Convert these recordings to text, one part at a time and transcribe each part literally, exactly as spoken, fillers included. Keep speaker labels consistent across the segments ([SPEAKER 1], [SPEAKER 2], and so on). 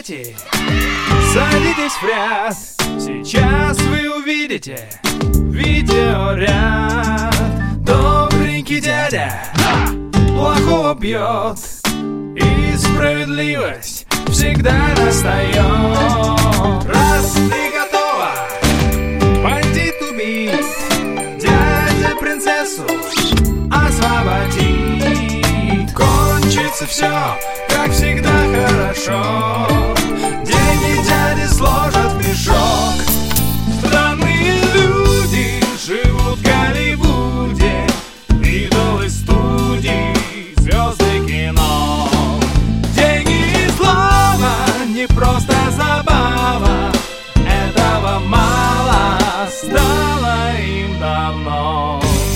[SPEAKER 1] дети, садитесь в ряд. Сейчас вы увидите видеоряд. Добренький дядя плохого бьет, и справедливость всегда настает. Раз ты готова бандит убить, дядя принцессу освободит. Кончится все, как всегда, хорошо. Деньги дяди сложат в мешок. Странные люди живут в Голливуде, идолы студий, звезды кино. Деньги и слава не просто забава, этого мало стало им давно.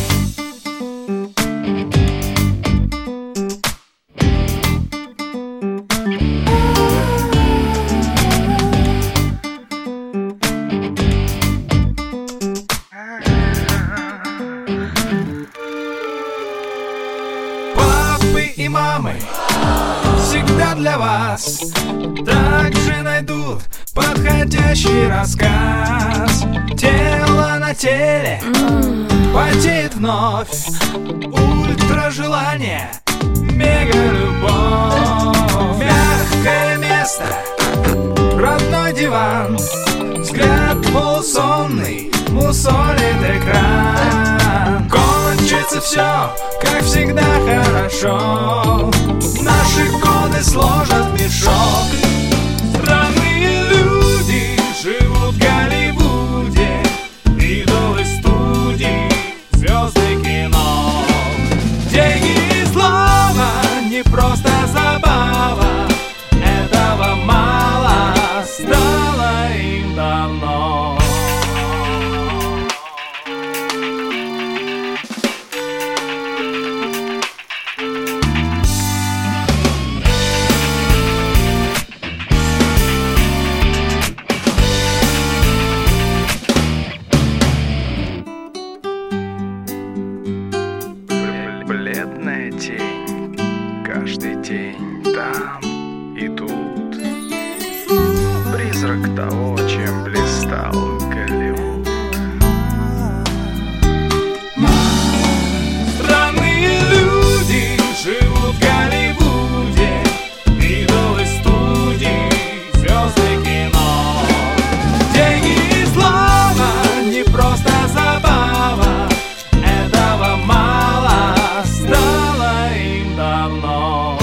[SPEAKER 1] И мамы всегда для вас также найдут подходящий рассказ. Тело на теле потеет вновь, ультра желание, мега любовь. Мягкое место, родной диван, взгляд полусонный мусолит экран. Кончится все, как всегда, хорошо. Наши годы сложат в мешок. Странные люди живут в Голливуде, идолы студий, звезды кино. Деньги и слава не просто забава, этого мало стало им давно.
[SPEAKER 2] Бледная тень, каждый день там и тут. Призрак того, чем блистал Голливуд.
[SPEAKER 1] Странные люди живут в Голливуде, идолы студий, звезды кино. Деньги и слава не просто забава, этого мало стало им давно.